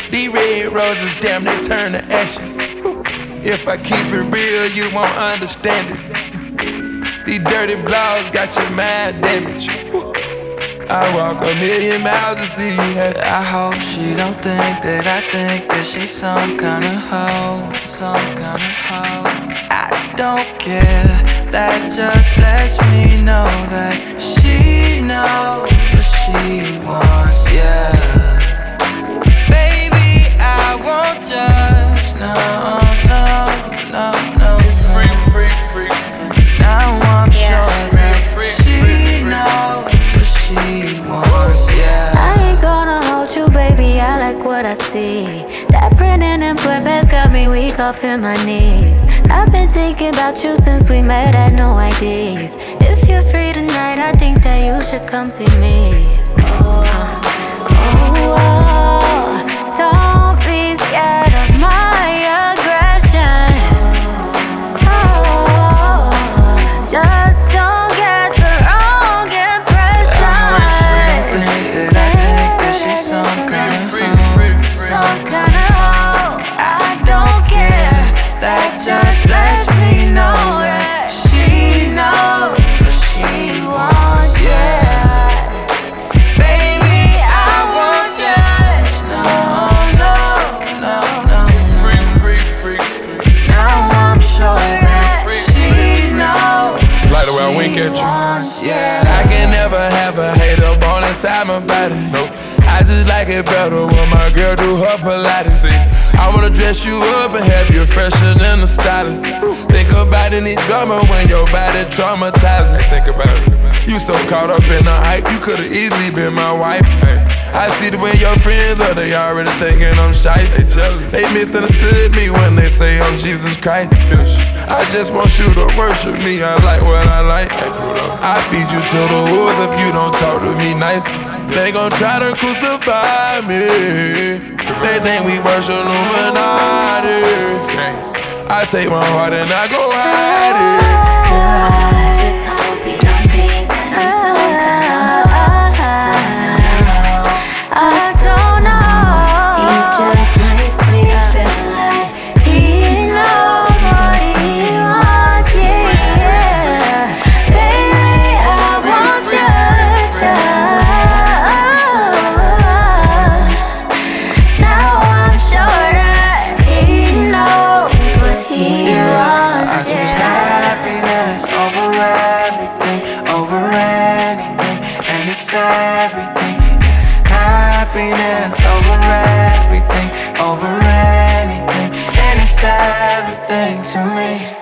These red roses, damn, they turn to ashes. If I keep it real, you won't understand it. These dirty blogs got your mind damaged. I walk a million miles to see you happy. I hope she don't think that I think that she's some kind of hoe, some kind of hoe. I don't care, that just lets me know that she knows what she wants, yeah. Baby, I won't judge, no, no, no, no. Free. Now I'm sure that she knows what she wants, yeah. I ain't gonna hold you, baby, I like what I see. That print in them sweatpants got me weak off in my knees. I've been thinking about you since we met, had no ideas. If you're free tonight, I think that you should come see me. Don't be scared of my aggression. Just don't get the wrong impression. I think that she's some kind of hoe, Some kind of hoe. I don't care, that just lets me know that she knows what she wants, yeah. Baby, I won't judge, no, no, no, no. Free. Now I'm sure that she knows Like the way I wink at you. wants, yeah. I can never have a hater born inside my body, no. I just like it better when my girl do her Pilates. See, I wanna dress you up and have you fresher than the stylist. Think about any drama when your body traumatizing. Think about it. You so caught up in the hype, you could've easily been my wife. Hey, I see the way your friends are, they already thinking I'm shiesty. They misunderstood me when they say I'm Jesus Christ. I just want you to worship me, I like what I like. I feed you to the wolves if you don't talk to me nice. They gon' try to crucify me. They think we worship Illuminati. I take my heart and I go hide it. I just hope you don't think that I'm some kind of hoe. I don't know. He just makes me feel like he knows what he wants, yeah. Baby, I won't judge ya. Now I'm sure that he knows what he wants, I choose happiness over everything, over anything, and it's everything. Yeah. Happiness over everything, over anything, and it's everything to me.